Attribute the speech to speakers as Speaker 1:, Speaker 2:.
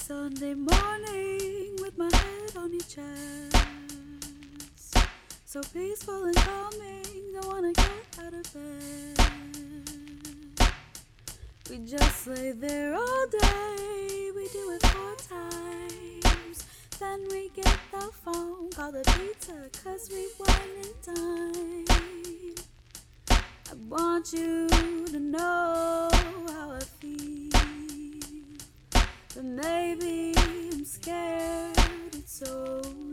Speaker 1: Sunday morning with my head on your chest, so peaceful and calming, don't wanna get out of bed. We just lay there all day, we do it 4 times, then we get the phone, call the pizza, 'cause we weren't in time. I want you to know how I feel, but maybe I'm scared it's so